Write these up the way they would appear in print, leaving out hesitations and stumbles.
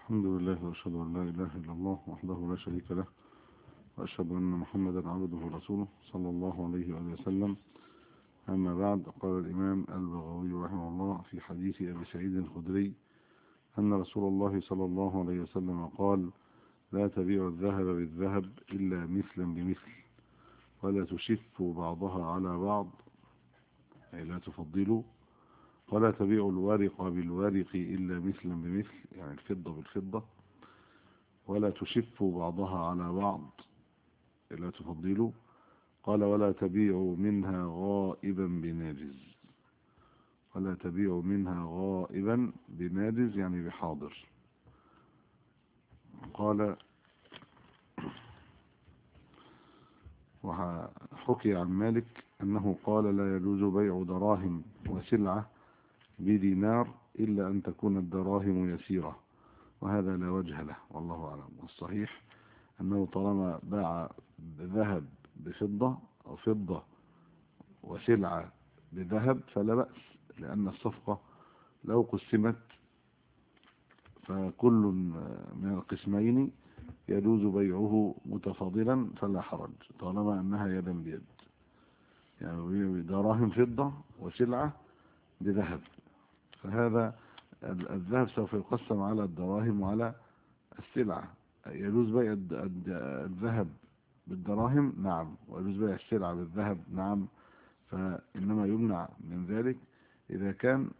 الحمد لله وأشهد أن لا إله إلا الله وحده لا شريك له، وأشهد أن محمدا عبده ورسوله صلى الله عليه وآله وسلم. أما بعد، قال الإمام البغوي رحمه الله في حديث أبي سعيد الخدري أن رسول الله صلى الله عليه وسلم قال: لا تبيع الذهب بالذهب إلا مثلا بمثل، ولا تشفوا بعضها على بعض، أي لا تفضلوا، ولا تبيع الورق بالورق إلا مثلا بمثل، يعني الفضة بالفضة، ولا تشفوا بعضها على بعض، لا تفضلوا. قال: ولا تبيعوا منها غائبا بناجز، ولا تبيعوا منها غائبا بناجز يعني بحاضر. قال: وحكي عن مالك أنه قال: لا يجوز بيع دراهم وسلعة بدينار إلا أن تكون الدراهم يسيرة، وهذا لا وجه له، والله أعلم. والصحيح أنه طالما باع ذهب بفضة أو فضة وسلعة بذهب فلا بأس، لأن الصفقة لو قسمت فكل من القسمين يجوز بيعه متفاضلا فلا حرج، طالما أنها يدا بيد، يعني دراهم فضة وسلعة بذهب، فهذا الذهب سوف يقسم على الدراهم وعلى السلعة. يجوز بيع الذهب بالدراهم، نعم، ويجوز بيع السلعة بالذهب، نعم، فإنما يمنع من ذلك إذا كان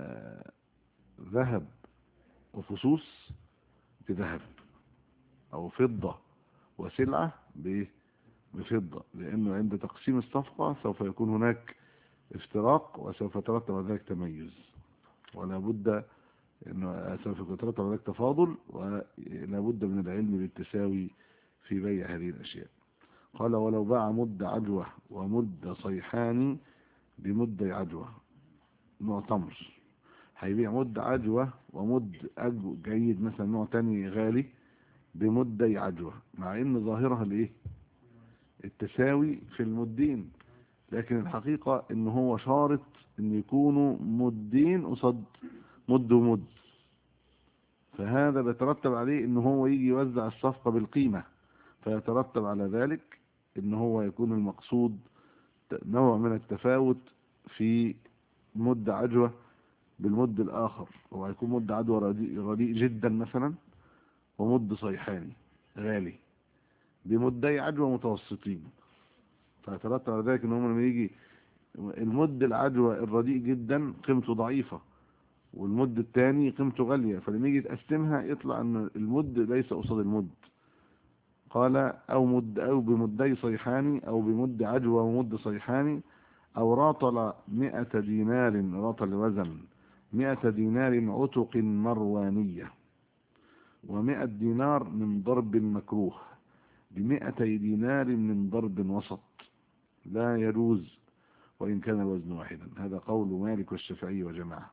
ذهب وفصوص بذهب، أو فضة وسلعة بفضة، لأنه عند تقسيم الصفقة سوف يكون هناك افتراق، وسوف يترتب على ذلك تميز، ولا بد إنه سوف يترتب على ذلك تفاضل، ولا بد من العلم بالتساوي في بيع هذه الأشياء. قال: ولو باع مد عجوة ومد صيحان بمد عجوة، نوع تمر، هيبيع مد عجوة ومد جيد مثلا نوع تاني غالي بمدي عجوة، مع ان ظاهرها الايه؟ التساوي في المدين، لكن الحقيقة ان هو شارط ان يكونوا مدين قصاد مد ومد، فهذا بيترتب عليه ان هو يجي يوزع الصفقة بالقيمة، فيترتب على ذلك ان هو يكون المقصود نوع من التفاوت في مد عجوة بالمد الآخر، هو هيكون مد عجوة رديء جدا مثلا، ومد صيحاني غالي بمدي عجوة متوسطين، فيترتب على ذلك ان هم لما يجي المد العجوة الرديء جدا قيمته ضعيفة، والمد الثاني قيمته غالية، فلما يجي تقسمها يطلع ان المد ليس قصاد المد. قال: او بمدي صيحاني، او بمد عجوة ومد صيحاني، او راطل 100 دينار، راطل وزن 100 دينار عتق مروانية، و100 دينار من ضرب مكروه، ب200 دينار من ضرب وسط، لا يجوز وإن كان الوزن واحدا. هذا قول مالك والشافعي وجماعة،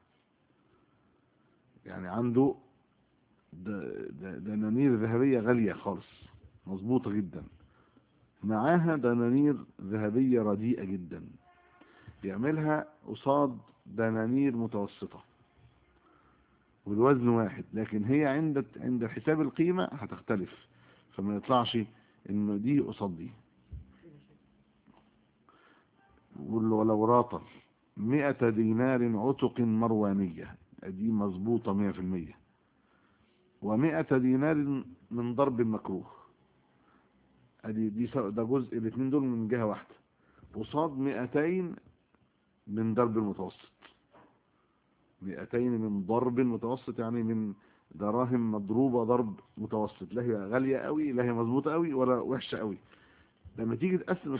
يعني عنده دنانير ذهبية غالية خالص مظبوطة جدا، معاها دنانير ذهبية رديئة جدا، يعملها قصاد دنانير متوسطة والوزن واحد، لكن هي عند حساب القيمة هتختلف، فما يطلعش انه دي قصاد دي. ولو راطل 100 دينار عتق مروانية، دي مظبوطة 100%، و100 دينار من ضرب مكروه، ده جزء، الاثنين دول من جهة واحدة، قصاد 200 من ضرب المتوسط، 200 من ضرب متوسط، يعني من دراهم مضروبة ضرب متوسط، لا هي غالية قوي لا هي مظبوطة قوي ولا وحشة قوي. لما تيجي تقسم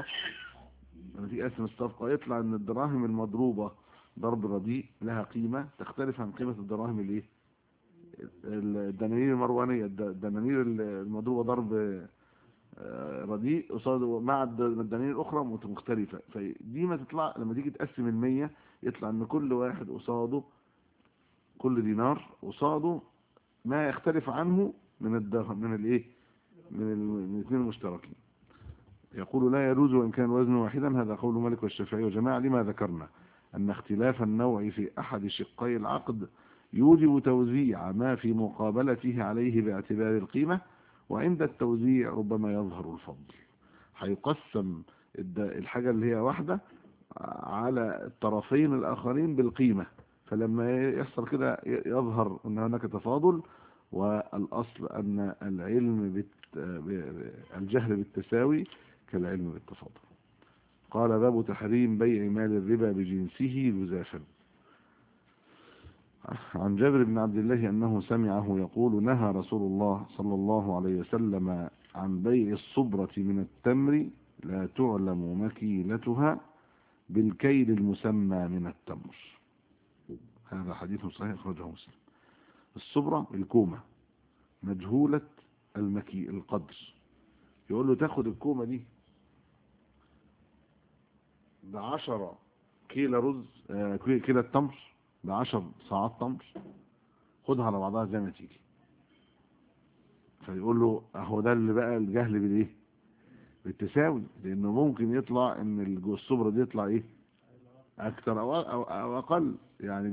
الصفقة يطلع ان الدراهم المضروبة ضرب رديء لها قيمة تختلف عن قيمة الدراهم الايه؟ الدنانير المروانية، الدنانير المضروبة ضرب رديء قصاد مع الدنانير الاخرى مختلفة، فدي ما تطلع لما تيجي تقسم 100 يطلع ان كل واحد قصاده، كل دينار قصاده ما يختلف عنه من الدرهم، من الايه؟ من الاثنين المشتركين. يقول: لا يجوز وإن كان الوزن واحدا. هذا قول مالك والشافعي وجماعة، لما ذكرنا أن اختلاف النوع في أحد شقي العقد يوجب توزيع ما في مقابلته عليه باعتبار القيمة، وعند التوزيع ربما يظهر الفضل. هيقسم الحاجة اللي هي واحدة على الطرفين الآخرين بالقيمة، فلما يحصل كده يظهر أن هناك تفاضل. والأصل أن الجهل بالتساوي كالعلم بالتفاضل. قال: باب تحريم بيع مال الربا بجنسه جزافا. عن جابر بن عبد الله أنه سمعه يقول: نهى رسول الله صلى الله عليه وسلم عن بيع الصبرة من التمر لا تعلم مكيلتها بالكيل المسمى من التمر. هذا حديث صحيح أخرجه مسلم. الصبرة الكومة مجهولة القدر، يقول له تاخد الكومة دي ب10 كيلو رز، كيلو التمر ب10 صاعات تمر، خدها على بعضها زي ما تيجي. فيقول له اهو ده اللي بقى الجهل بالايه؟ بالتساوي، لانه ممكن يطلع ان الصبرة دي يطلع ايه اكتر أو اقل، يعني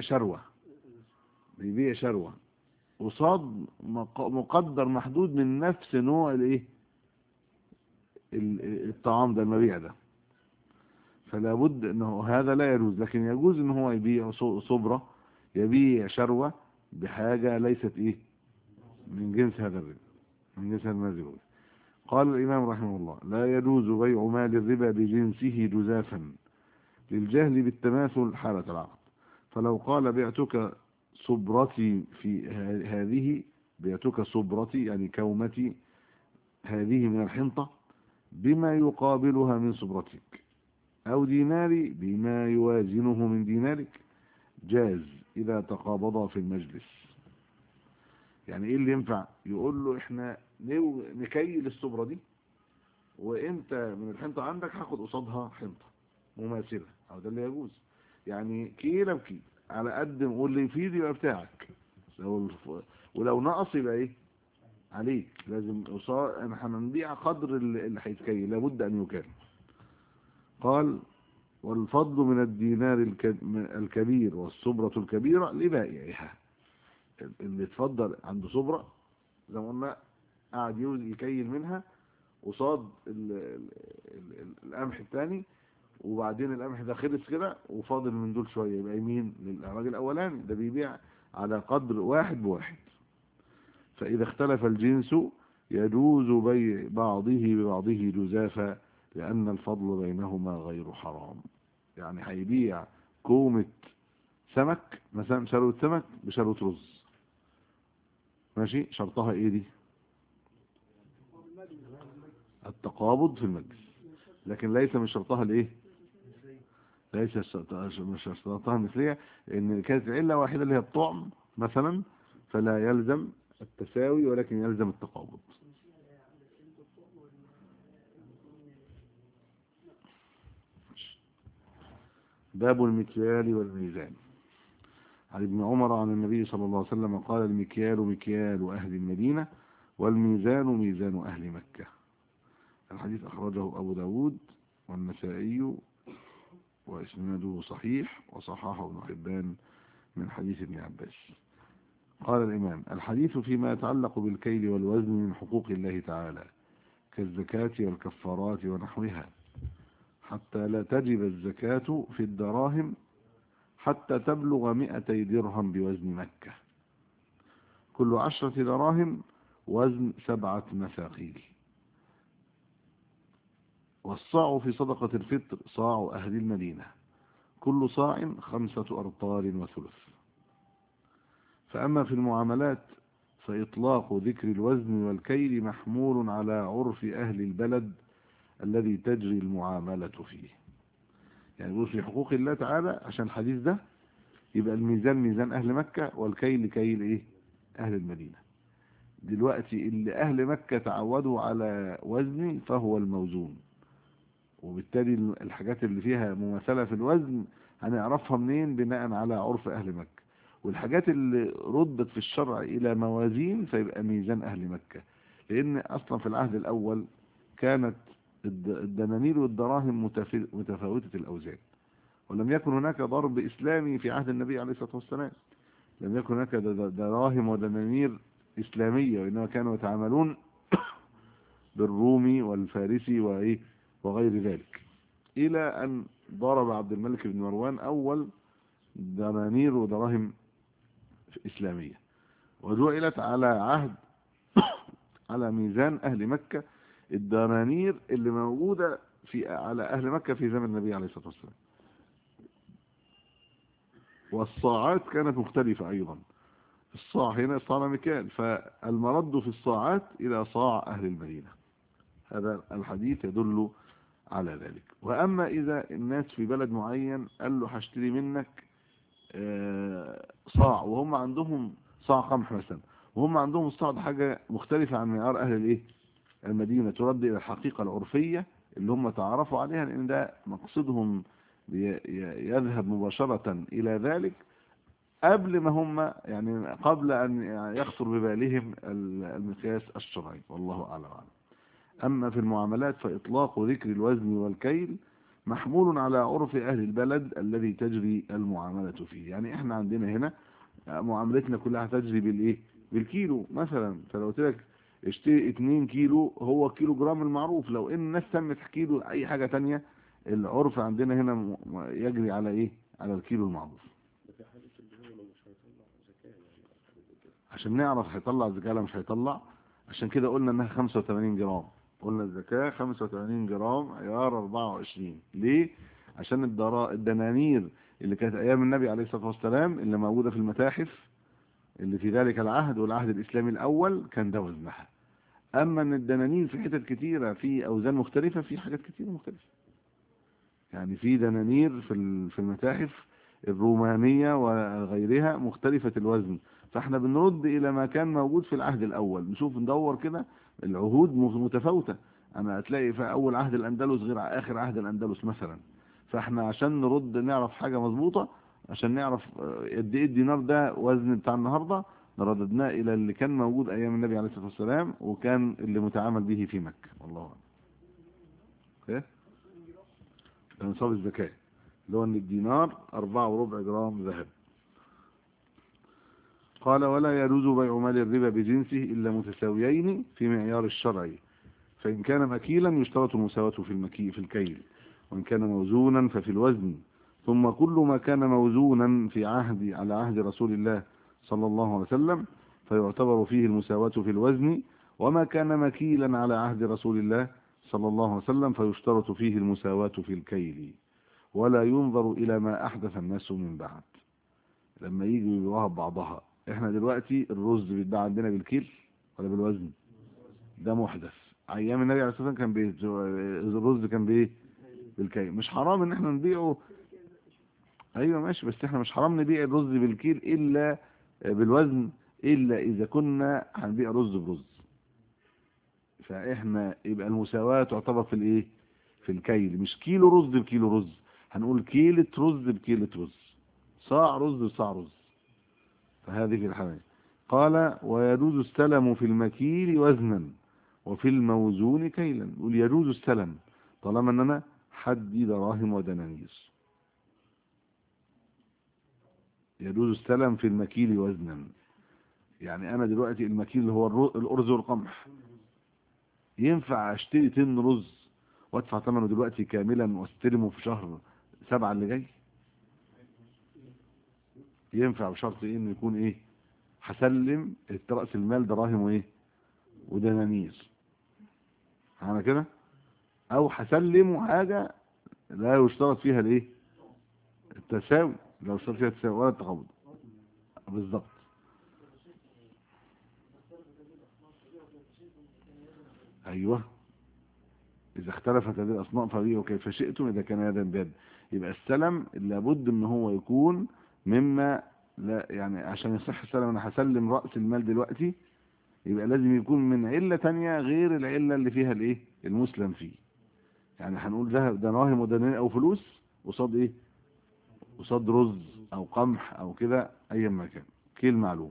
بيبيع شروة قصاد مقدر محدود من نفس نوع الايه الطعام ده، المبيع ده. فلا بد انه هذا لا يجوز، لكن يجوز ان هو يبيع صبرة، يبيع شروة بحاجة ليست ايه من جنس هذا الربا، من جنس هذا الربا. قال الامام رحمه الله: لا يجوز بيع مال الربا بجنسه جزافا للجهل بالتماثل حالة العقد. فلو قال: بعتك صبرتي في هذه، بعتك صبرتي يعني كومتي هذه من الحنطة بما يقابلها من صبرتك، أو ديناري بما يوازنه من دينارك، جاز إذا تقابضا في المجلس. يعني إيه اللي ينفع؟ يقول له إحنا نكيل الصبرة دي، وإنت من الحنطة عندك هاخد قصادها حنطة مماثلة، أو ده اللي يجوز. يعني كيلة بكيل على قد ما قول لي فيه يبقى بتاعك، ولو نقص يبقى إيه عليك، لازم احنا هنبيع قدر اللي هيتكيل، لابد أن يكال. قال: والفضل من الدينار الكبير والصبرة الكبيرة لبائعها. اللي اتفضل عنده صبرة زي ما قلنا، قاعد يكيل منها قصاد القمح الثاني، وبعدين القمح ده خلص كده وفاضل من دول شوية، يبقى يمين للراجل الأولاني ده بيبيع على قدر واحد بواحد. فإذا اختلف الجنس يجوز بيع بعضه ببعضه جزافا، لأن الفضل بينهما غير حرام. يعني هيبيع كومة سمك مثلا، شروة سمك بشروة رز، ماشي، شرطها ايه دي؟ التقابض في المجلس، لكن ليس من شرطها الايه؟ ليس من شرطها المثلية، ان كانت علة واحدة اللي هي الطعم مثلا، فلا يلزم التساوي ولكن يلزم التقابض. باب المكيال والميزان. عن ابن عمر عن النبي صلى الله عليه وسلم قال: المكيال مكيال أهل المدينة، والميزان ميزان أهل مكة. الحديث أخرجه أبو داود والنسائي وإسناده صحيح، وصححه ابن حبان من حديث ابن عباس. قال الإمام: الحديث فيما يتعلق بالكيل والوزن من حقوق الله تعالى كالزكاة والكفارات ونحوها، حتى لا تجب الزكاة في الدراهم حتى تبلغ 200 درهم بوزن مكة، كل 10 دراهم وزن 7 مثاقيل. والصاع في صدقة الفطر صاع أهل المدينة، كل صاع 5 أرطال وثلث. فأما في المعاملات فإطلاق ذكر الوزن والكيل محمول على عرف أهل البلد الذي تجري المعاملة فيه. يعني يقول في حقوق الله تعالى عشان الحديث ده يبقى الميزان ميزان أهل مكة، والكيل كيل إيه؟ أهل المدينة. دلوقتي اللي أهل مكة تعودوا على وزن فهو الموزون، وبالتالي الحاجات اللي فيها مماثلة في الوزن هنعرفها منين؟ بناء على عرف أهل مكة. والحاجات اللي ردت في الشرع إلى موازين فيبقى ميزان أهل مكة، لأن أصلا في العهد الأول كانت الدنانير والدراهم متفاوتة الأوزان، ولم يكن هناك ضرب إسلامي في عهد النبي عليه الصلاة والسلام. لم يكن هناك دراهم ودنانير إسلامية، وإنما كانوا يتعاملون بالرومي والفارسي وإيه وغير ذلك، إلى أن ضرب عبد الملك بن مروان أول دنانير ودراهم إسلامية، وجعلت على عهد على ميزان أهل مكة الدنانير اللي موجودة على أهل مكة في زمن النبي عليه الصلاة والسلام. والصاعات كانت مختلفة أيضا، الصاع هنا صاع مكان، فالمرد في الصاعات إلى صاع أهل المدينة. هذا الحديث يدل على ذلك. وأما إذا الناس في بلد معين قال له هشتري منك صاع، وهم عندهم صاع قمح مثلا، وهم عندهم الصاع ده حاجة مختلفة عن معيار أهل الإيه المدينة، ترد إلى الحقيقة العرفية اللي هم تعرفوا عليها، لأن ده مقصدهم يذهب مباشرة إلى ذلك قبل ما هم يعني قبل أن يخطر ببالهم المقياس الشرعي، والله أعلم. أما في المعاملات فإطلاق ذكر الوزن والكيل محمول على عرف أهل البلد الذي تجري المعاملة فيه. يعني إحنا عندنا هنا معاملتنا كلها تجري بالإيه بالكيلو مثلا، فلو قلت لك اشتري 2 كيلو هو كيلو جرام المعروف، لو إن الناس سمت كيلو أي حاجة تانية العرف عندنا هنا يجري على إيه على الكيلو المعروف. عشان نعرف هيطلع الزكاة ولا مش هيطلع، عشان كده قلنا انها 85 جرام، قلنا الزكاة 85 جرام عيار 24. ليه؟ عشان الدنانير اللي كانت ايام النبي عليه الصلاة والسلام اللي موجودة في المتاحف اللي في ذلك العهد والعهد الاسلامي الاول كان ده وزنها. اما ان الدنانير في حتت كتيرة في اوزان مختلفة، في حاجات كتيرة مختلفة، يعني في دنانير في المتاحف الرومانية وغيرها مختلفة الوزن، فاحنا بنرد الى ما كان موجود في العهد الاول، نشوف ندور كده العهود متفاوتة، انا هتلاقي في اول عهد الاندلس غير اخر عهد الاندلس مثلا، فاحنا عشان نرد نعرف حاجة مظبوطة، عشان نعرف قد ايه الدينار ده وزن بتاع النهاردة، نرددناه الى اللي كان موجود ايام النبي عليه الصلاة والسلام وكان اللي متعامل به في مكة. والله اعلم. ايه ده نصاب الزكاة اللي هو ان الدينار 4.25 جرام ذهب. قال ولا يجوز بيع مال الربا بجنسه إلا متساويين في معيار الشرعي، فإن كان مكيلا يشترط المساواة في الكيل، وإن كان موزونا ففي الوزن، ثم كل ما كان موزونا على عهد رسول الله صلى الله عليه وسلم فيعتبر فيه المساواة في الوزن، وما كان مكيلا على عهد رسول الله صلى الله عليه وسلم فيشترط فيه المساواة في الكيل، ولا ينظر إلى ما أحدث الناس من بعد لما يجي يبيعوها ببعضها. احنا دلوقتي الرز بيتباع عندنا بالكيل ولا بالوزن؟ ده محدث. ايام النبي عليه الصلاه والسلام كان الرز كان بايه بالكيل. مش حرام ان احنا نبيعه، ايوه ماشي، بس احنا مش حرام نبيع الرز بالكيل الا بالوزن، الا اذا كنا هنبيع رز برز، فاحنا يبقى المساواة تعتبر في الايه في الكيل، مش كيلو رز بكيلو رز، هنقول كيلة رز بكيلة رز، صاع رز بصاع رز، فهذه في الحالة. قال ويجوز السلم في المكيل وزنا وفي الموزون كيلا، يقول يجوز السلم طالما ان انا حدي دراهم ودنانير، يجوز السلم في المكيل وزنا، يعني انا دلوقتي المكيل اللي هو الارز والقمح، ينفع اشتري طن رز وادفع ثمنه دلوقتي كاملا واستلمه في شهر 7 اللي جاي؟ ينفع بشرط ايه انه يكون ايه هسلم رأس المال دراهم وايه ودنانير، انا كده، او هسلمه حاجة لا يشترط فيها الايه التساوي، لا يشترط فيها التساوي ولا التقابض بالظبط. ايوه اذا اختلفت هذه الاصناف فبيعوا كيف شئتم اذا كان يدا بيد، يبقى السلم لابد ان هو يكون مما لا، يعني عشان يصح السلم انا هسلم رأس المال دلوقتي، يبقى لازم يكون من علة تانية غير العلة اللي فيها الايه المسلم فيه، يعني هنقول ذهب دراهم ودنانير او فلوس قصاد ايه قصاد رز او قمح او كده ايا ما كان كيل معلوم.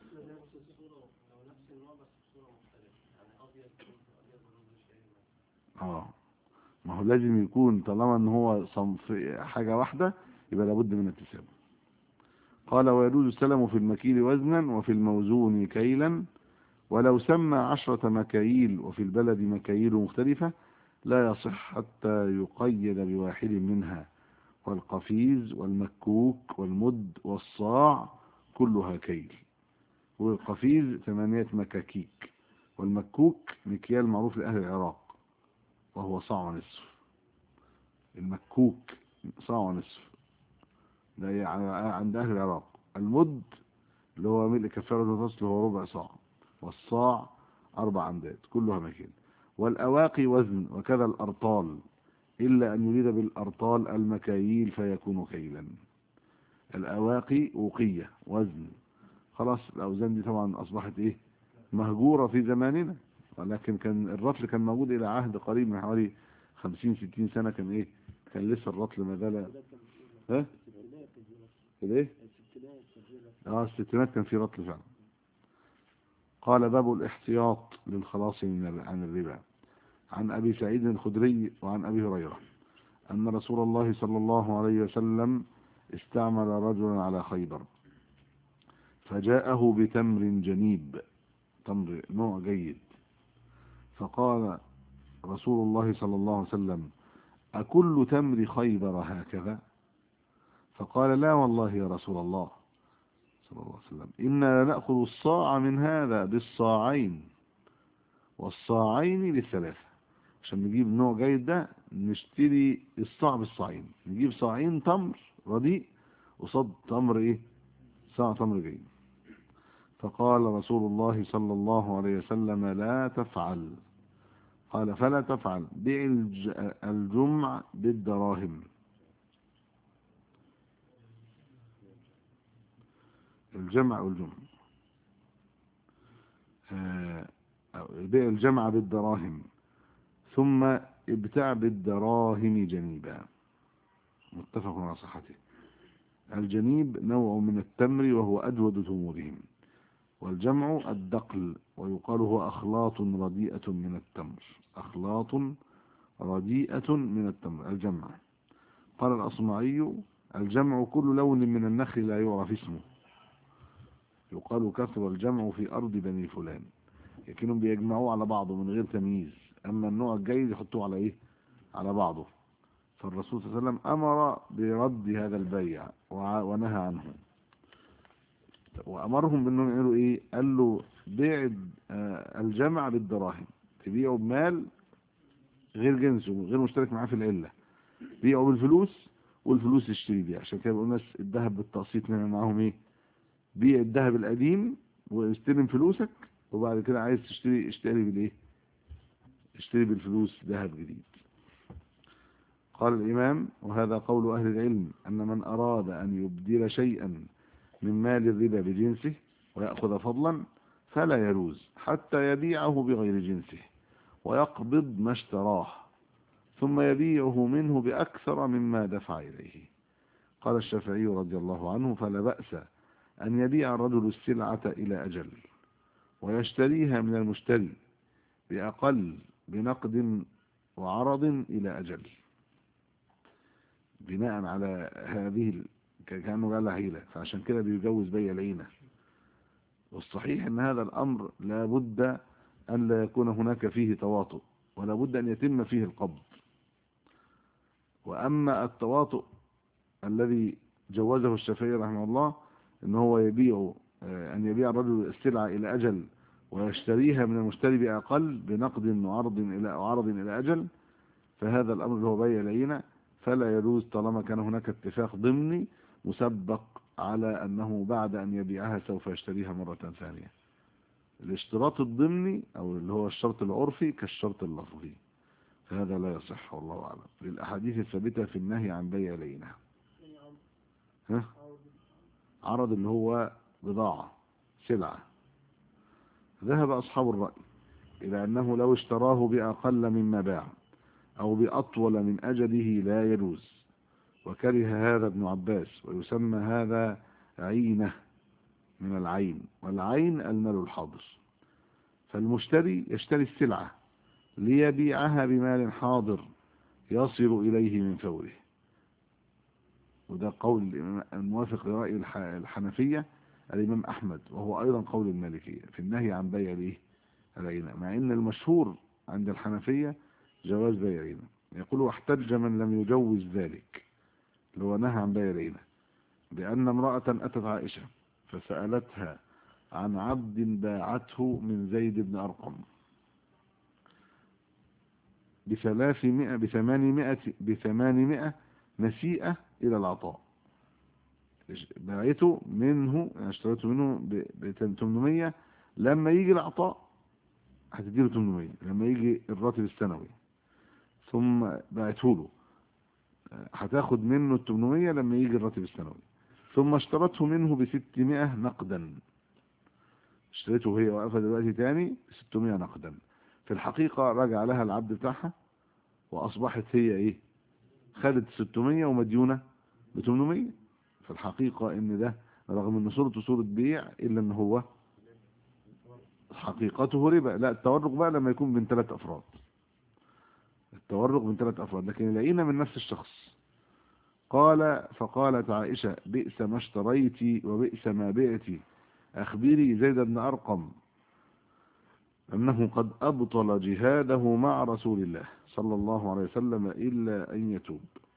اه ما هو لازم يكون طالما ان هو صنف حاجة واحدة يبقى لابد من التساوي. قال ويجوز السلم في المكيل وزنا وفي الموزون كيلا، ولو سمى 10 مكاييل وفي البلد مكاييل مختلفة لا يصح حتى يقيد بواحد منها، والقفيز والمكوك والمد والصاع كلها كيل. والقفيز 8 مكاكيك، والمكوك مكيال معروف لأهل العراق وهو صاع ونصف. المكوك صاع ونصف ده عند أهل العراق. المد اللي هو ملء كفارة الفصل هو ربع صاع، والصاع 4 أمداد كلها مكيل. والأواقي وزن، وكذا الأرطال، إلا أن يريد بالأرطال المكاييل فيكون كيلا. الأواقي أوقية وزن. خلاص الأوزان دي طبعا أصبحت إيه مهجورة في زماننا، ولكن كان الرطل كان موجود إلى عهد قريب من حوالي 50-60 سنة. كان إيه كان لسه الرطل ما زال ها الايه الستينات كان في رطل فعلا. قال باب الاحتياط للخلاص عن الربا. عن أبي سعيد الخدري وعن أبي هريرة أن رسول الله صلى الله عليه وسلم استعمل رجلا على خيبر، فجاءه بتمر جنيب، تمر نوع جيد، فقال رسول الله صلى الله عليه وسلم أكل تمر خيبر هكذا؟ فقال لا والله يا رسول الله صلى الله عليه وسلم، إنا لنأخذ الصاع من هذا بالصاعين والصاعين بالثلاثة. عشان نجيب نوع جيد ده نشتري الصاع بالصاعين، نجيب صاعين تمر رديء وصد تمر ايه صاع تمر جيد. فقال رسول الله صلى الله عليه وسلم لا تفعل. قال فلا تفعل، بيع الجمع بالدراهم. الجمع والجمع بيع الجمع بالدراهم، ثم ابتاع بالدراهم جنيبا. متفق على صحته. الجنيب نوع من التمر وهو أجود تمورهم، والجمع الدقل، ويقال هو أخلاط رديئة من التمر. أخلاط رديئة من التمر الجمع. قال الأصمعي الجمع كل لون من النخل لا يعرف اسمه، يقال كثر الجمع في أرض بني فلان. لكنهم بيجمعوه على بعضه من غير تمييز، أما النوع الجيد يحطوه على إيه على بعضه. فالرسول صلى الله عليه وسلم أمر برد هذا البيع ونهى عنه، وأمرهم بأنهم يعملوا إيه. قال له بيع الجمع بالدراهم، تبيعه بمال غير جنسه غير مشترك معاه في العلة، بيعه بالفلوس والفلوس تشتري بيها. عشان كده بيقول الناس الذهب بالتقسيط نعمل معاهم إيه، بيع الذهب القديم واستلم فلوسك، وبعد كده عايز تشتري اشتري بالإيه اشتري بالفلوس ذهب جديد. قال الإمام وهذا قول أهل العلم أن من أراد أن يبدل شيئا من مال الربا بجنسه ويأخذ فضلا فلا يجوز حتى يبيعه بغير جنسه ويقبض ما اشتراه ثم يبيعه منه بأكثر مما دفع إليه. قال الشافعي رضي الله عنه فلا بأس أن يبيع الرجل السلعة إلى أجل ويشتريها من المشتري بأقل بنقد وعرض إلى أجل، بناء على هذه كأنه قال حيلة، فعشان كده بيجوز بيع العينة. والصحيح أن هذا الأمر لا بد أن لا يكون هناك فيه تواطؤ، ولا بد أن يتم فيه القبض. وأما التواطؤ الذي جوزه الشافعي رحمه الله أن هو أن يبيع الرجل السلعة إلى أجل ويشتريها من المشتري بأقل بنقد وعرض إلى أجل، فهذا الأمر اللي هو بيع العينة فلا يجوز طالما كان هناك اتفاق ضمني مسبق على أنه بعد أن يبيعها سوف يشتريها مرة ثانية. الاشتراط الضمني أو اللي هو الشرط العرفي كالشرط اللفظي، فهذا لا يصح والله أعلم للأحاديث الثابتة في النهي عن بيع العينة. عرض اللي هو بضاعة سلعة. ذهب أصحاب الرأي إلى أنه لو اشتراه بأقل مما باع أو بأطول من أجله لا يجوز، وكره هذا ابن عباس، ويسمى هذا عينة من العين، والعين المال الحاضر. فالمشتري يشتري السلعة ليبيعها بمال حاضر يصل إليه من فوره، وده قول الموافق لرأي الحنفية الإمام أحمد، وهو أيضا قول المالكية في النهي عن بيع الإيه؟ العينة، مع إن المشهور عند الحنفية جواز بيع العينة. يقول واحتج من لم يجوز ذلك، اللي هو نهى عن بيع العينة، بأن امرأة أتت عائشة فسألتها عن عبد باعته من زيد بن أرقم ب800 نسيئة إلى العطاء. باعته منه، يعني اشتريته منه ب 800، لما يجي العطاء هتديله 800 لما يجي الراتب السنوي، ثم باعته له هتاخد منه ال 800 لما يجي الراتب السنوي، ثم اشترته منه ب 600 نقدا. اشتريته وهي واقفة دلوقتي تاني 600 نقدا. في الحقيقة رجع لها العبد بتاعها وأصبحت هي إيه؟ خدت 600 ومديونة ب 800. في الحقيقة إن ده رغم إن صورته صورة بيع إلا إن هو حقيقته ربا. لا، التورق بقى لما يكون بين 3 أفراد، التورق بين 3 أفراد، لكن العينة من نفس الشخص. فقالت عائشة بئس ما اشتريت وبئس ما بعت، أخبري زيد بن أرقم أنه قد أبطل جهاده مع رسول الله صلى الله عليه وسلم إلا أن يتوب.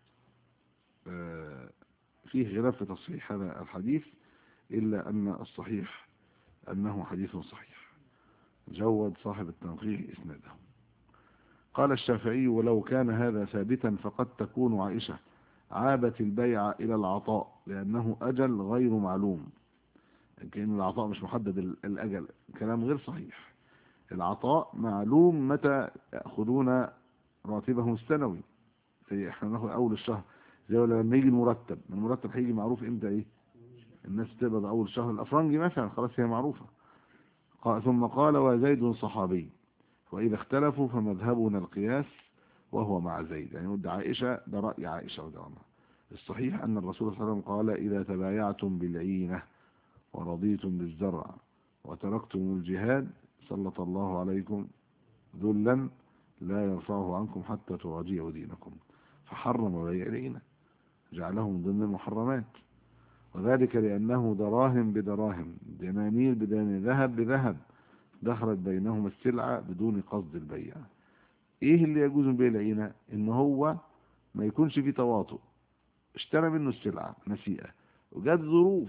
فيه خلاف في تصحيح هذا الحديث، إلا أن الصحيح أنه حديث صحيح. جود صاحب التنقيح إسناده. قال الشافعي ولو كان هذا ثابتا فقد تكون عائشة عابت البيع إلى العطاء لأنه أجل غير معلوم، كأن العطاء مش محدد الأجل، كلام غير صحيح. العطاء معلوم متى يأخذون راتبهم السنوي، زي احنا ناخد أول الشهر، زي لما يجي المرتب هيجي معروف امتى ايه، الناس تقبض أول شهر، الأفرنجي مثلا خلاص هي معروفة. ثم قال وزيد صحابي، وإذا اختلفوا فمذهبنا القياس وهو مع زيد. يعني يقول عائشة، ده رأي عائشة رضي الله عنها. الصحيح أن الرسول صلى الله عليه وسلم قال إذا تبايعتم بالعينة ورضيتم بالزرع وتركتم الجهاد سلط الله عليكم ذلا لا يرفعه عنكم حتى تراجعوا دينكم. فحرم بيع العينة، جعله من ضمن المحرمات، وذلك لأنه دراهم بدراهم، دنانير بدنانير، ذهب بذهب، دخلت بينهما السلعة بدون قصد البيع. ايه اللي يجوز من بيع العينة؟ ان هو ما يكونش فيه تواطؤ، اشترى منه السلعة نسيئة وجات ظروف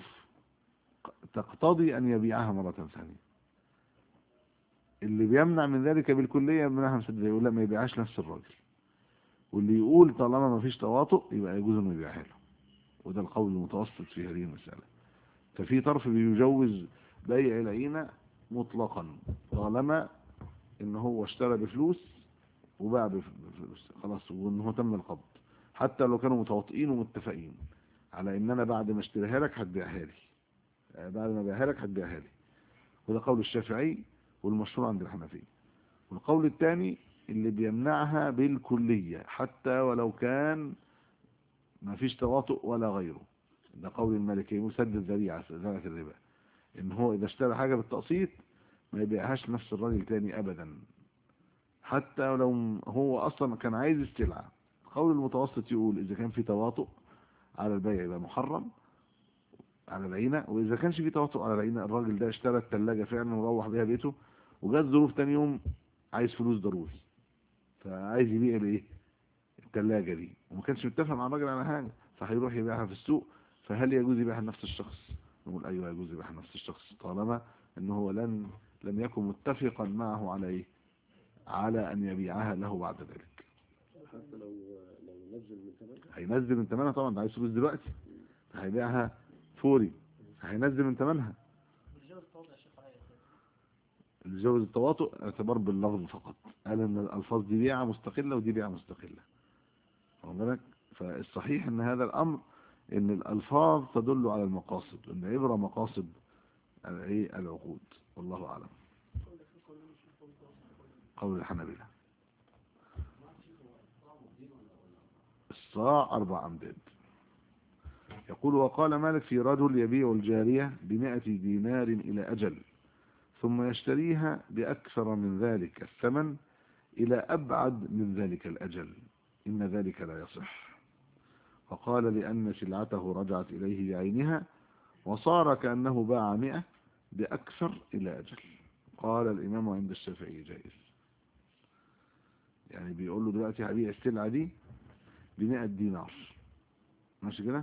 تقتضي ان يبيعها مرة ثانية، اللي بيمنع من ذلك بالكلية يمنعها مسدد، يقول لا ما يبيعهاش نفس الراجل، واللي يقول طالما ما فيش تواطؤ يبقى يجوز انه يبيعها له، وده القول المتوسط في هذه المسألة. ففي طرف بيجوز بيع العينة مطلقا طالما ان هو اشترى بفلوس وباع بفلوس خلاص، وان هو تم القبض، حتى لو كانوا متواطئين ومتفقين على ان انا بعد ما اشتريها لك هتبيعها لي، بعد ما ابيعها لك هتبيعها لي. وده قول الشافعي والمشهور عند الحنفية. والقول الثاني اللي بيمنعها بالكلية حتى ولو كان ما فيش تواطؤ ولا غيره، ده قول المالكي مسدد ذريعة الربا، ان هو اذا اشترى حاجة بالتقسيط ما يبيعهاش نفس الراجل تاني ابدا، حتى لو هو اصلا كان عايز السلعة. قول المتوسط يقول اذا كان في تواطؤ على البيع يبقى محرم على العينة، واذا كانش في تواطؤ على العينة، الراجل ده اشترى الثلاجة فعلا وروح بيها بيته وجات ظروف تاني يوم عايز فلوس ضروري، فعايز يبيع الايه، الثلاجة دي، وما كانش متفق مع الراجل على حاجة، فهيروح يبيعها في السوق. فهل يجوز يبيعها لنفس الشخص؟ نقول ايوه يجوز يبيعها لنفس الشخص طالما ان هو لم يكن متفقا معه على ايه، على ان يبيعها له بعد ذلك. حتى لو نزل من ثمنها، هينزل من ثمنها طبعا، ده عايز فلوس دلوقتي، هيبيعها فوري، هينزل من ثمنها. الجواز التواطؤ اعتبار باللفظ فقط، قال ان الالفاظ دي بيعه مستقله ودي بيعه مستقله، واخد بالك؟ فالصحيح ان هذا الامر ان الالفاظ تدل على المقاصد، ان عبره مقاصد ايه العقود، والله اعلم. قول الحنابلة الصاع 4 أمداد. يقول وقال مالك في رجل يبيع الجارية ب100 دينار إلى أجل ثم يشتريها بأكثر من ذلك الثمن إلى أبعد من ذلك الأجل، إن ذلك لا يصح. فقال لأن سلعته رجعت إليه بعينها وصار كأنه باع 100 بأكثر إلى أجل. قال الإمام عند الشافعي جائز. يعني بيقول له دلوقتي هبيع السلعة دي ب100 دينار، ماشي كده،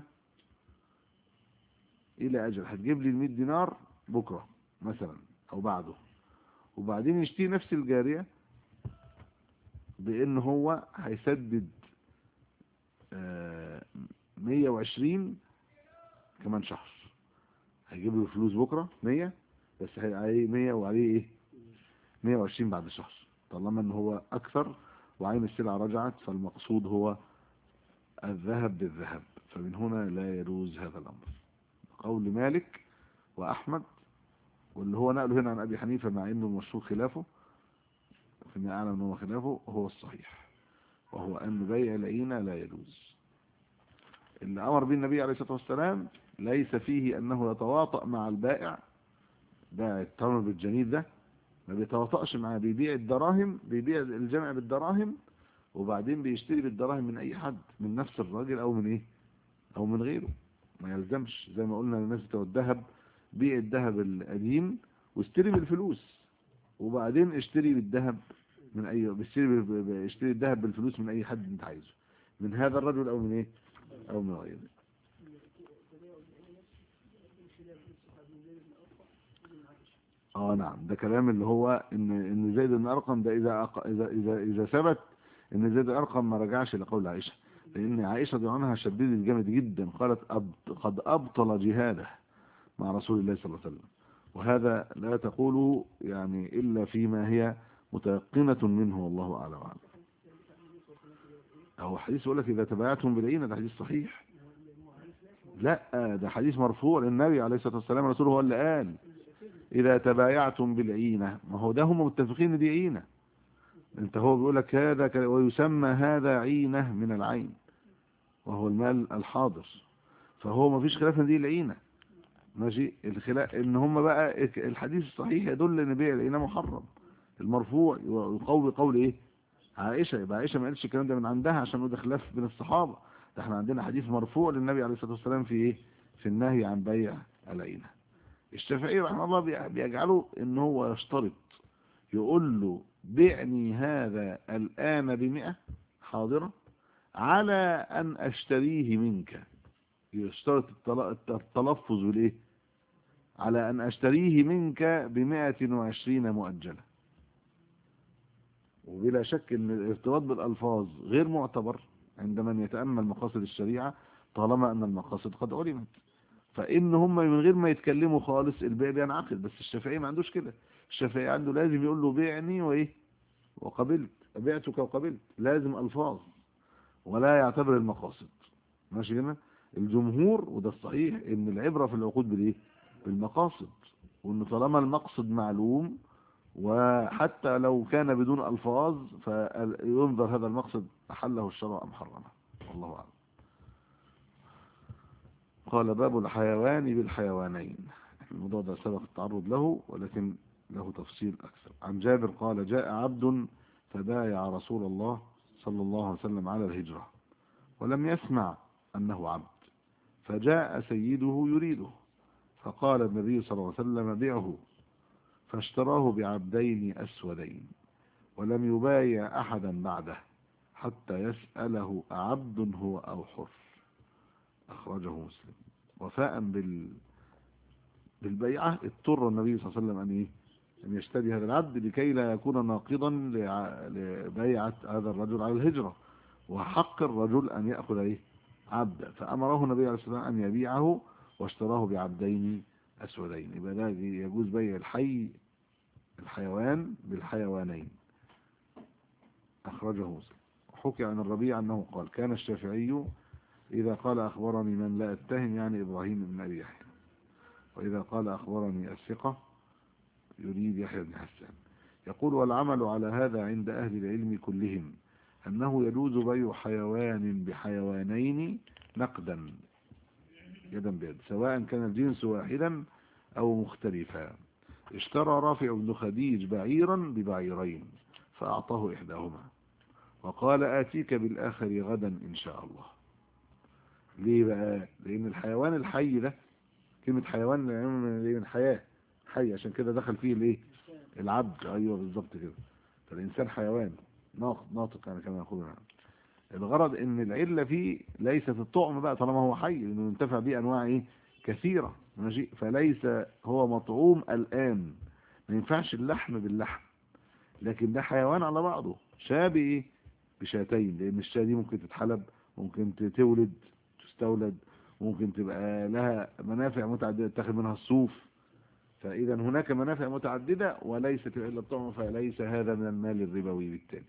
إلى أجل، هتجيب لي 100 دينار بكرة مثلا أو بعده. وبعدين يشتري نفس الجارية بأن هو هيسدد 120 كمان شهر، هيجيب له فلوس بكرة 100 بس عليه 100 وعليه ايه 120 بعد شهر، طالما ان هو اكثر وعين السلعة رجعت، فالمقصود هو الذهب بالذهب، فمن هنا لا يجوز هذا الامر. قول مالك واحمد، واللي هو نقله هنا عن ابي حنيفة مع انه المشهور خلافه، فيما اعلم ان هو خلافه، هو الصحيح، وهو ان بيع العينة لا يجوز. اللي امر به النبي عليه الصلاة والسلام ليس فيه انه يتواطأ مع البائع، بائع التمر بالجنيد ده ما بيتواطأش معاه، بيبيع الدراهم، بيبيع الجمع بالدراهم وبعدين بيشتري بالدراهم من اي حد، من نفس الراجل او من ايه او من غيره، ما يلزمش. زي ما قلنا للناس بتوع الذهب، بيع الذهب القديم واشتري بالفلوس، وبعدين اشتري بالذهب من اي، اشتري الذهب بالفلوس من اي حد انت عايزه، من هذا الرجل او من ايه او من غيره. نعم، ده كلام اللي هو ان زيد بن ارقم ده اذا ثبت ان زيد بن ارقم ما رجعش لقول عائشه، لان عائشه رضي عنها شددت جامد جدا، قالت قد ابطل جهاده مع رسول الله صلى الله عليه وسلم، وهذا لا تقوله يعني الا فيما هي متيقنه منه، والله اعلم وأعلم. هو حديث يقول لك اذا تبايعتم بالعينه، ده حديث صحيح. لا، ده حديث مرفوع للنبي عليه الصلاه والسلام، رسوله هو اللي قال إذا تبايعتم بالعينة، ما هو ده هم متفقين ان دي عينة، انت هو بيقول لك هذا ويسمى هذا عينة من العين وهو المال الحاضر، فهو ما فيش خلاف ان دي العينة، ماشي. الخلاف ان هم بقى الحديث الصحيح يدل ان بيع العينة محرم، المرفوع يقوي قول ايه عائشة، يبقى عائشة ما قالتش الكلام ده من عندها عشان ده خلاف بين الصحابة، ده احنا عندنا حديث مرفوع للنبي عليه الصلاة والسلام في ايه في النهي عن بيع العينة. الشافعي رحمه الله بيجعله ان هو يشترط، يقول له بعني هذا الآن ب100 حاضرة على أن أشتريه منك، يشترط التلفظ بالإيه على أن أشتريه منك ب120 مؤجلة. وبلا شك أن الارتباط بالألفاظ غير معتبر عند من يتأمل مقاصد الشريعة، طالما أن المقاصد قد علمت، فإن هم من غير ما يتكلموا خالص البيع بينعقد. بس الشافعي ما عندوش كده، الشافعي عنده لازم يقول له بيعني وإيه وقبلت، بعتك وقبلت، لازم ألفاظ ولا يعتبر المقاصد، ماشي كده. الجمهور وده الصحيح ان العبرة في العقود بالايه بالمقاصد، وان طالما المقصد معلوم وحتى لو كان بدون ألفاظ فينظر هذا المقصد أحله الشرع أم حرمه، والله أعلم. قال باب الحيوان بالحيوانين، الموضوع ده سبق التعرض له ولكن له تفصيل أكثر. عن جابر قال جاء عبد فبايع رسول الله صلى الله عليه وسلم على الهجرة ولم يسمع أنه عبد، فجاء سيده يريده، فقال النبي صلى الله عليه وسلم بيعه، فاشتراه بعبدين أسودين ولم يبايع أحدا بعده حتى يسأله أعبد هو أو حر، أخرجه مسلم. وفاء بالبيعة اضطر النبي صلى الله عليه وسلم أن يشتري هذا العبد لكي لا يكون ناقضا لبيعة هذا الرجل على الهجرة، وحق الرجل أن يأخذ عبدا، فأمره النبي عليه الصلاة والسلام أن يبيعه واشتراه بعبدين أسودين. يبقى ده يجوز بيع الحيوان بالحيوانين، أخرجه مسلم. حكي عن الربيع أنه قال كان الشافعي إذا قال أخبرني من لا أتهم يعني إبراهيم بن أبي يحيى، وإذا قال أخبرني الثقة يريد يحيى بن حسان، يقول والعمل على هذا عند أهل العلم كلهم أنه يجوز بيع حيوان بحيوانين نقدا يدا بيد، سواء كان الجنس واحدا أو مختلفا. اشترى رافع بن خديج بعيرا ببعيرين فأعطاه إحداهما وقال آتيك بالآخر غدا إن شاء الله، ليه بقى؟ لأن الحيوان الحي ده، كلمة حيوان يعني من حياة، حي، عشان كده دخل فيه الايه؟ العبد. ايوه بالظبط كده. فالإنسان حيوان ناطق يعني كما يقولون. الغرض ان العلة فيه ليست الطعم بقى طالما هو حي، لانه ينتفع به انواع ايه؟ كثيرة، ماشي. فليس هو مطعوم الآن، ما ينفعش اللحم باللحم، لكن ده حيوان على بعضه، شاب ايه؟ بشاتين، لان الشاة دي ممكن تتحلب، ممكن تولد، تستولد، ممكن تبقى لها منافع متعددة، تاخد منها الصوف. فإذا هناك منافع متعددة وليست إلا الطعم، فليس هذا من المال الربوي بالتالي.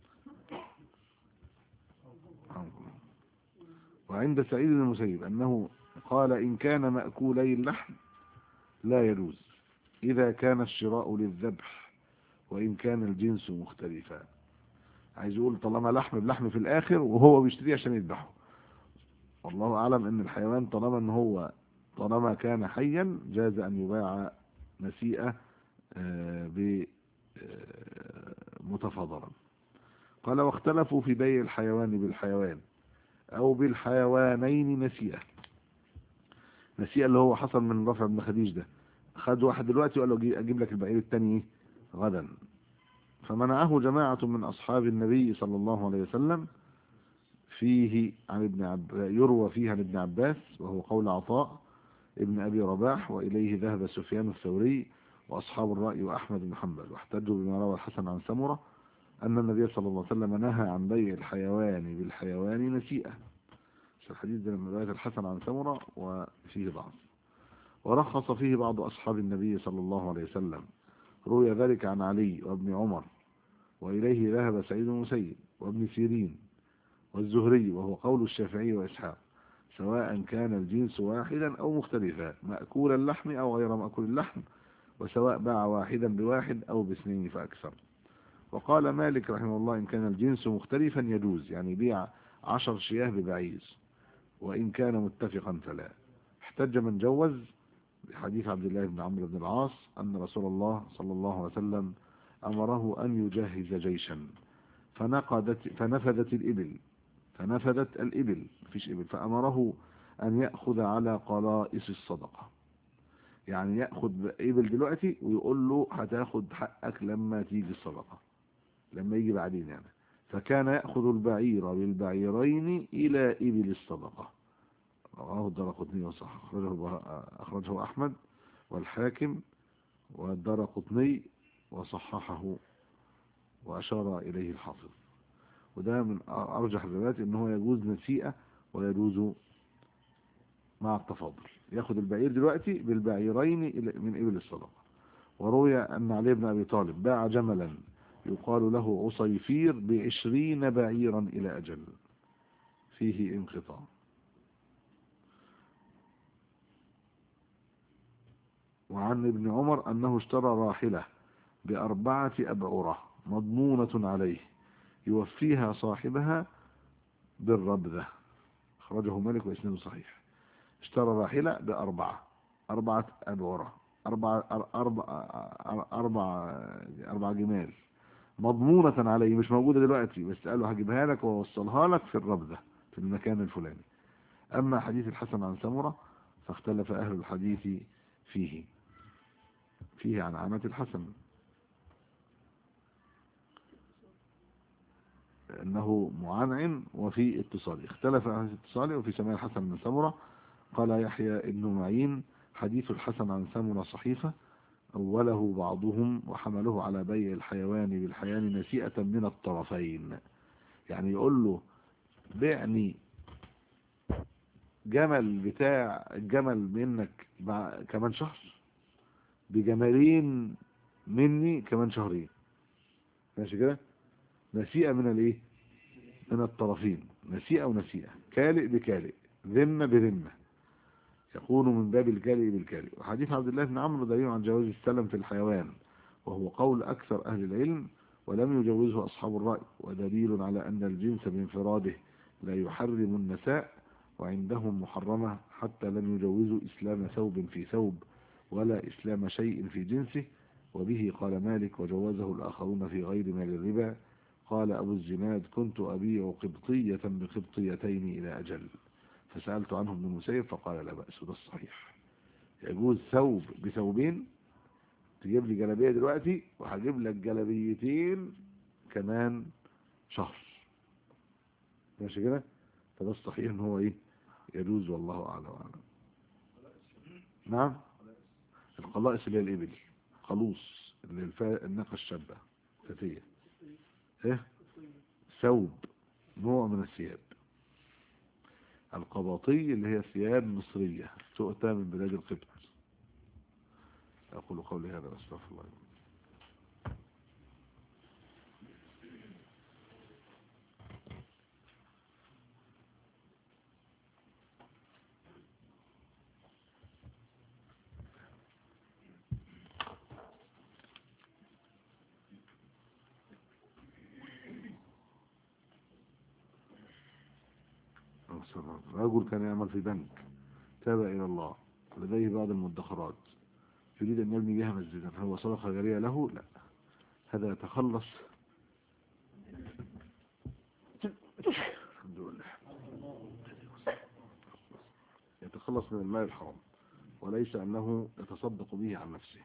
وعند سعيد بن المسيب أنه قال إن كان مأكولي اللحم لا يجوز إذا كان الشراء للذبح وإن كان الجنس مختلفا. عايز يقول طالما لحم بلحم في الآخر وهو بيشتريه عشان يذبحه. والله أعلم أن الحيوان طالما أن هو طالما كان حيا جاز أن يباع نسيئة متفاضلا. قال واختلفوا في بيع الحيوان بالحيوان أو بالحيوانين نسيئة. نسيئة اللي هو حصل من رفع بن خديج ده، خد واحد دلوقتي وقال له أجيب لك البعير الثاني غدا، فمنعه جماعة من أصحاب النبي صلى الله عليه وسلم. فيه عن يروى فيه عن ابن عباس، وهو قول عطاء ابن أبي رباح، وإليه ذهب سفيان الثوري وأصحاب الرأي وأحمد بن حنبل، واحتجوا بما روى الحسن عن سمرة أن النبي صلى الله عليه وسلم نهى عن بيع الحيوان بالحيوان نسيئة. الحديث ده من رواية الحسن عن سمرة وفيه ضعف. ورخص فيه بعض أصحاب النبي صلى الله عليه وسلم، روي ذلك عن علي وابن عمر، وإليه ذهب سعيد بن المسيب وابن سيرين والزهري، وهو قول الشافعي وإسحاق، سواء كان الجنس واحدا أو مختلفا، مأكول اللحم أو غير مأكول اللحم، وسواء باع واحدا بواحد أو باثنين فأكثر. وقال مالك رحمه الله إن كان الجنس مختلفا يجوز، يعني بيع 10 شياه ببعير، وإن كان متفقا فلا. احتج من جوز بحديث عبد الله بن عمرو بن العاص أن رسول الله صلى الله عليه وسلم أمره أن يجهز جيشا فنفذت الإبل مفيش إبل، فأمره أن يأخذ على قلائص الصدقة، يعني يأخذ إبل دلوقتي ويقول له هتاخد حقك لما تيجي الصدقة، لما يجي بعدين يعني. فكان يأخذ البعير بالبعيرين إلى إبل الصدقة. رواه الدارقطني وصح، أخرجه أحمد والحاكم والدارقطني وصححه وأشار إليه الحافظ. وده من أرجح الروايات إنه يجوز نسيئة ويجوز مع التفاضل، يأخذ البعير دلوقتي بالبعيرين من إبل الصدقة. وروي أن علي بن أبي طالب باع جملا يقال له عصيفير ب20 بعيرا إلى أجل، فيه انقطاع. وعن ابن عمر أنه اشترى راحلة ب4 أبعرة مضمونة عليه يوفيها صاحبها بالربذة، أخرجه مالك وإسناده صحيح. اشترى راحلة ب4 أبعرة، أربع جمال مضمونة عليه، مش موجودة دلوقتي، بس قالوا هجيبها لك ووصلها لك في الربذة في المكان الفلاني. أما حديث الحسن عن سمرة فاختلف أهل الحديث فيه عن عامة الحسن أنه معنعن وفي اتصال، اختلف عن اتصاله وفي سماع الحسن من سمرة. قال يحيى ابن معين حديث الحسن عن سمرة صحيفة أوله بعضهم وحمله على بيع الحيوان بالحيوان نسيئة من الطرفين، يعني يقول له بعني جمل بتاع الجمل منك كمان شهر بجمالين مني كمان شهرين، ماشي كده. نسيئة من الايه؟ من الطرفين، نسيئة ونسيئة، كالئ بكالئ، ذمة بذمة، يكون من باب الكالئ بالكالئ. وحديث عبد الله بن عمرو دليل عن جواز السلم في الحيوان، وهو قول أكثر أهل العلم ولم يجوزه أصحاب الرأي، ودليل على أن الجنس بانفراده لا يحرم النساء، وعندهم محرمة حتى لم يجوزوا إسلام ثوب في ثوب ولا إسلام شيء في جنسه. وبه قال مالك وجوزه الآخرون في غير مال الربا. قال أبو الزناد كنت أبيع قبطية بقبطيتين إلى أجل، فسألت عنه ابن المسيب فقال لا بأس، وده الصحيح. يجوز ثوب بثوبين، تجيب لي جلابية دلوقتي وهجيب لك جلابيتين كمان شهر، ماشي كده؟ فده الصحيح ان هو ايه يجوز، والله اعلم وأعلم. نعم، القلائص اللي هي الابل، قلوص اللي الناقة الشابة فتية. ايه، ثوب نوع من الثياب. القباطي اللي هي ثياب مصرية تؤتى من بلاد القبط. أقول قولي هذا واستغفر الله. رجل كان يعمل في بنك، تاب إلى الله، لديه بعض المدخرات، يريد أن يبني بها مسجدا، هو صدقة جارية له؟ لا، هذا يتخلص الحمد لله، يتخلص من المال الحرام، وليس أنه يتصدق به عن نفسه.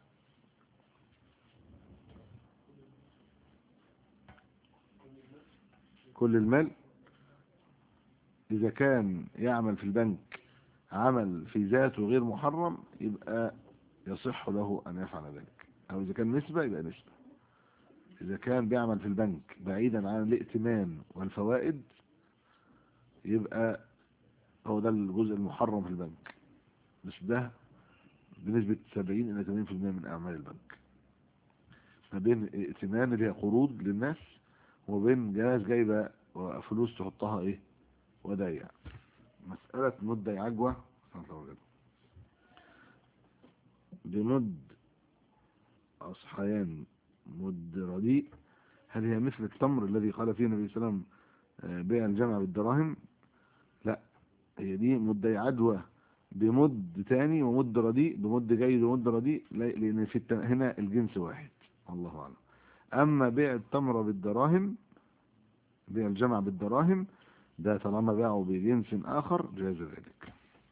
كل المال إذا كان يعمل في البنك عمل في ذاته غير محرم يبقى يصح له أن يفعل ذلك، أو إذا كان نسبة يبقى نسبة. إذا كان بيعمل في البنك بعيدا عن الائتمان والفوائد يبقى هو ده الجزء المحرم في البنك، مش ده بنسبة 70 إلى 80% من أعمال البنك، ما بين ائتمان اللي هي قروض للناس وبين جهاز جايبة فلوس تحطها إيه ودايع. مسألة مدة عجوة بمد أصحيان مد رديء، هل هي مثل التمر الذي قال فيه النبي صلى الله عليه وسلم بيع الجمع بالدراهم؟ لا، هي دي مدة عدوى بمد تاني ومد رديء بمد جيد ومد رديء، لأن في هنا الجنس واحد، الله أعلم. أما بيع التمر بالدراهم، بيع الجمع بالدراهم، ده طالما باعه بجنس آخر جاز ذلك.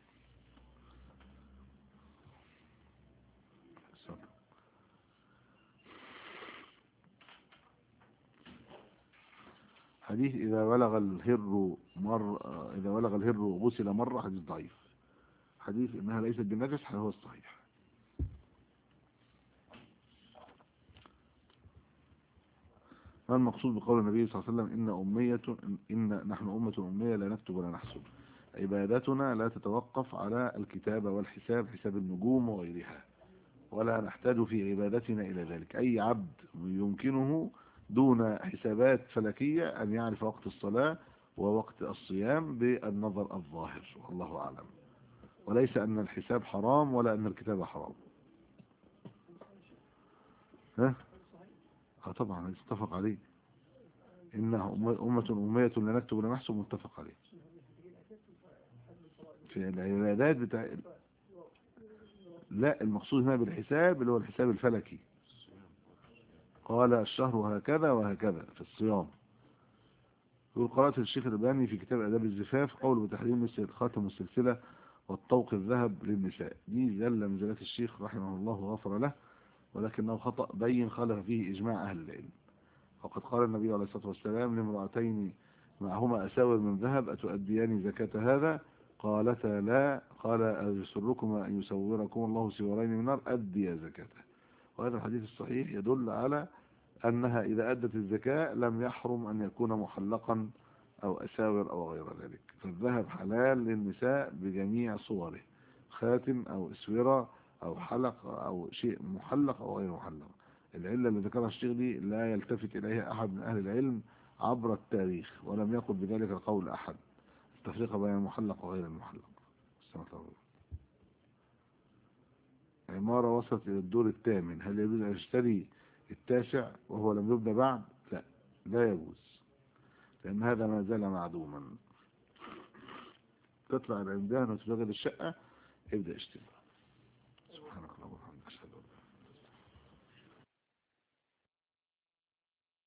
حديث إذا بلغ الهر غسل مرة، حديث ضعيف. حديث إنها ليست بالنجس هو الصحيح. ما المقصود بقول النبي صلى الله عليه وسلم إن نحن أمة أمية لا نكتب ولا نحسب؟ عبادتنا لا تتوقف على الكتابة والحساب، حساب النجوم وغيرها، ولا نحتاج في عبادتنا إلى ذلك. أي عبد يمكنه دون حسابات فلكية أن يعرف وقت الصلاة ووقت الصيام بالنظر الظاهر، والله أعلم. وليس أن الحساب حرام ولا أن الكتابة حرام. ها؟ طبعا اتفق عليه، إنها أمة أمية لا نكتب ولا نحسب، متفق عليه. في العبادات لا، المقصود هنا بالحساب اللي هو الحساب الفلكي. قال الشهر هكذا وهكذا في الصيام. يقول قرأت الشيخ الألباني في كتاب آداب الزفاف قوله بتحريم مثل الخاتم والسلسلة والطوق الذهب للنساء. دي جل منزلات الشيخ رحمه الله وغفر له، ولكنه خطأ بين خالف فيه إجماع أهل العلم. وقد قال النبي عليه الصلاة والسلام لامرأتين معهما أساور من ذهب أتؤديان زكاة هذا؟ قالتا لا. قال أيسركما أن يسوركم الله سوارين من نار؟ أدي زكاته. وهذا الحديث الصحيح يدل على أنها إذا أدت الزكاة لم يحرم أن يكون محلقا أو أساور أو غير ذلك. فالذهب حلال للنساء بجميع صوره، خاتم أو أسورة أو حلق أو شيء محلق أو غير محلق. العلة اللي ذكرها الشيخ دي لا يلتفت إليها أحد من أهل العلم عبر التاريخ، ولم يقل بذلك قول أحد، التفريق بين المحلق وغير المحلق. عمارة وصلت إلى الدور الثامن، هل يجوز أن يشتري التاسع وهو لم يبنى بعد؟ لا، لا يجوز، لأن هذا ما زال معدوما. تطلع العمدان وتشغل الشقة، ابدأ اشتري.